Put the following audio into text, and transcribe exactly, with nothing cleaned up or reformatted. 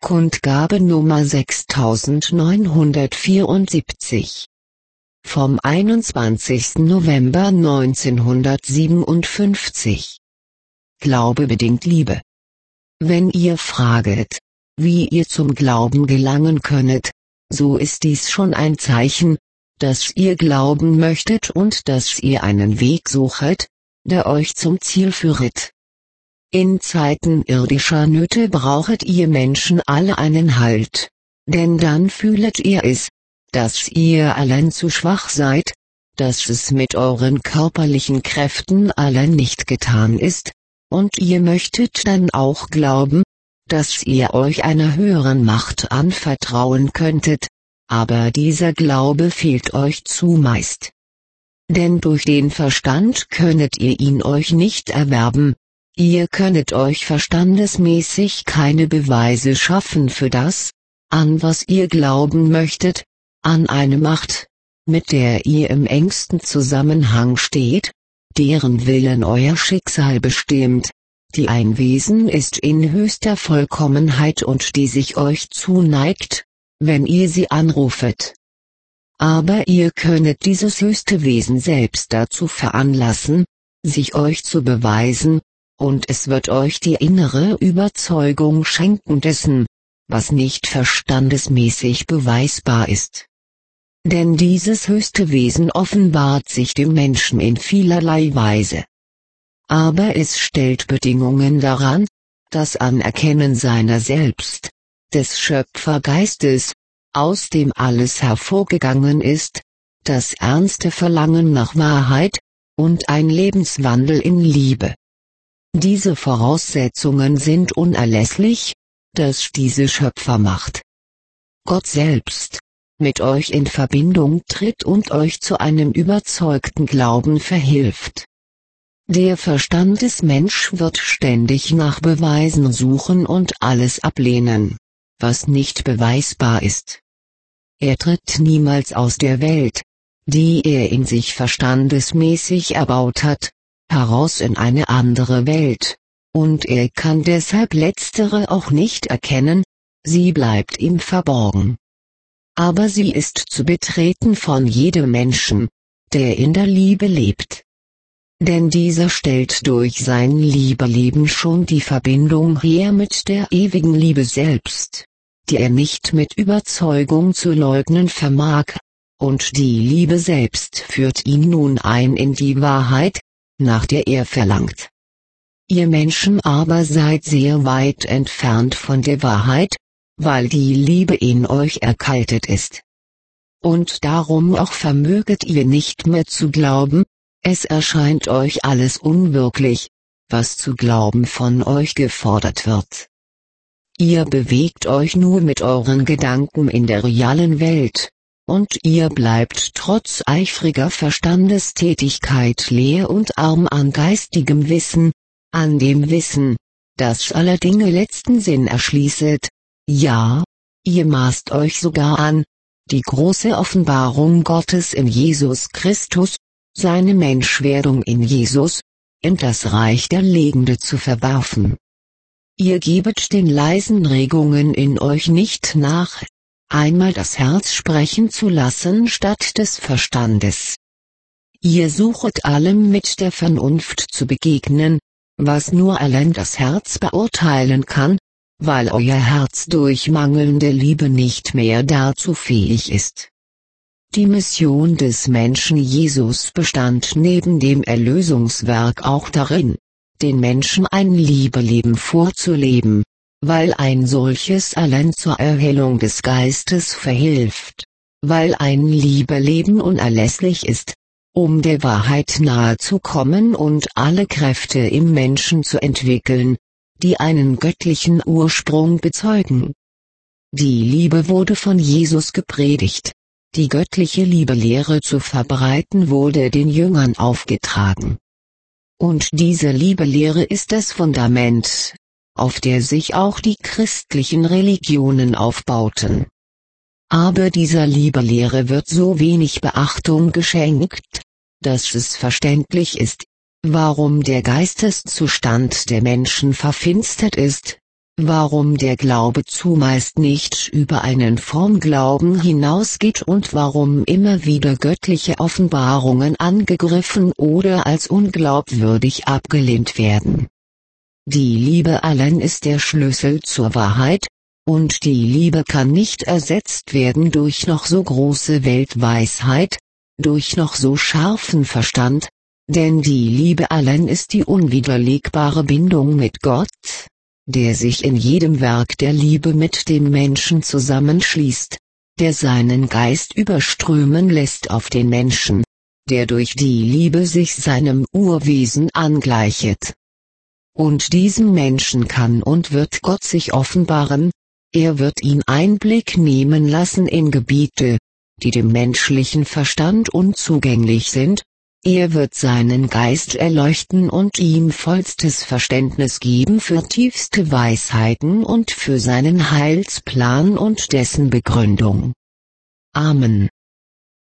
Kundgabe Nummer sechstausendneunhundertvierundsiebzig. Vom einundzwanzigsten November neunzehnhundertsiebenundfünfzig. Glaube bedingt Liebe. Wenn ihr fraget, wie ihr zum Glauben gelangen könnet, so ist dies schon ein Zeichen, dass ihr glauben möchtet und dass ihr einen Weg suchet, der euch zum Ziel führet. In Zeiten irdischer Nöte brauchet ihr Menschen alle einen Halt, denn dann fühlet ihr es, dass ihr allein zu schwach seid, dass es mit euren körperlichen Kräften allein nicht getan ist, und ihr möchtet dann auch glauben, dass ihr euch einer höheren Macht anvertrauen könntet, aber dieser Glaube fehlt euch zumeist. Denn durch den Verstand könnet ihr ihn euch nicht erwerben, ihr könnet euch verstandesmäßig keine Beweise schaffen für das, an was ihr glauben möchtet, an eine Macht, mit der ihr im engsten Zusammenhang steht, deren Willen euer Schicksal bestimmt, die ein Wesen ist in höchster Vollkommenheit und die sich euch zuneigt, wenn ihr sie anrufet. Aber ihr könnet dieses höchste Wesen selbst dazu veranlassen, sich euch zu beweisen, und es wird euch die innere Überzeugung schenken dessen, was nicht verstandesmäßig beweisbar ist. Denn dieses höchste Wesen offenbart sich dem Menschen in vielerlei Weise. Aber es stellt Bedingungen daran, das Anerkennen seiner selbst, des Schöpfergeistes, aus dem alles hervorgegangen ist, das ernste Verlangen nach Wahrheit, und ein Lebenswandel in Liebe. Diese Voraussetzungen sind unerlässlich, dass diese Schöpfermacht, Gott selbst, mit euch in Verbindung tritt und euch zu einem überzeugten Glauben verhilft. Der Verstand des Menschen wird ständig nach Beweisen suchen und alles ablehnen, was nicht beweisbar ist. Er tritt niemals aus der Welt, die er in sich verstandesmäßig erbaut hat, heraus in eine andere Welt, und er kann deshalb letztere auch nicht erkennen, sie bleibt ihm verborgen. Aber sie ist zu betreten von jedem Menschen, der in der Liebe lebt. Denn dieser stellt durch sein Liebeleben schon die Verbindung her mit der ewigen Liebe selbst, die er nicht mit Überzeugung zu leugnen vermag, und die Liebe selbst führt ihn nun ein in die Wahrheit, nach der er verlangt. Ihr Menschen aber seid sehr weit entfernt von der Wahrheit, weil die Liebe in euch erkaltet ist. Und darum auch vermöget ihr nicht mehr zu glauben, es erscheint euch alles unwirklich, was zu glauben von euch gefordert wird. Ihr bewegt euch nur mit euren Gedanken in der realen Welt, und ihr bleibt trotz eifriger Verstandestätigkeit leer und arm an geistigem Wissen, an dem Wissen, das aller Dinge letzten Sinn erschließet. Ja, ihr maßt euch sogar an, die große Offenbarung Gottes in Jesus Christus, seine Menschwerdung in Jesus, in das Reich der Legende zu verwerfen. Ihr gebet den leisen Regungen in euch nicht nach, einmal das Herz sprechen zu lassen statt des Verstandes. Ihr suchet allem mit der Vernunft zu begegnen, was nur allein das Herz beurteilen kann, weil euer Herz durch mangelnde Liebe nicht mehr dazu fähig ist. Die Mission des Menschen Jesus bestand neben dem Erlösungswerk auch darin, den Menschen ein Liebeleben vorzuleben, weil ein solches allein zur Erhellung des Geistes verhilft, weil ein Liebeleben unerlässlich ist, um der Wahrheit nahe zu kommen und alle Kräfte im Menschen zu entwickeln, die einen göttlichen Ursprung bezeugen. Die Liebe wurde von Jesus gepredigt, die göttliche Liebelehre zu verbreiten wurde den Jüngern aufgetragen. Und diese Liebelehre ist das Fundament, auf der sich auch die christlichen Religionen aufbauten. Aber dieser Liebelehre wird so wenig Beachtung geschenkt, dass es verständlich ist, warum der Geisteszustand der Menschen verfinstert ist, warum der Glaube zumeist nicht über einen Formglauben hinausgeht und warum immer wieder göttliche Offenbarungen angegriffen oder als unglaubwürdig abgelehnt werden. Die Liebe allein ist der Schlüssel zur Wahrheit, und die Liebe kann nicht ersetzt werden durch noch so große Weltweisheit, durch noch so scharfen Verstand, denn die Liebe allein ist die unwiderlegbare Bindung mit Gott, der sich in jedem Werk der Liebe mit dem Menschen zusammenschließt, der seinen Geist überströmen lässt auf den Menschen, der durch die Liebe sich seinem Urwesen angleichet. Und diesem Menschen kann und wird Gott sich offenbaren, er wird ihn Einblick nehmen lassen in Gebiete, die dem menschlichen Verstand unzugänglich sind, er wird seinen Geist erleuchten und ihm vollstes Verständnis geben für tiefste Weisheiten und für seinen Heilsplan und dessen Begründung. Amen.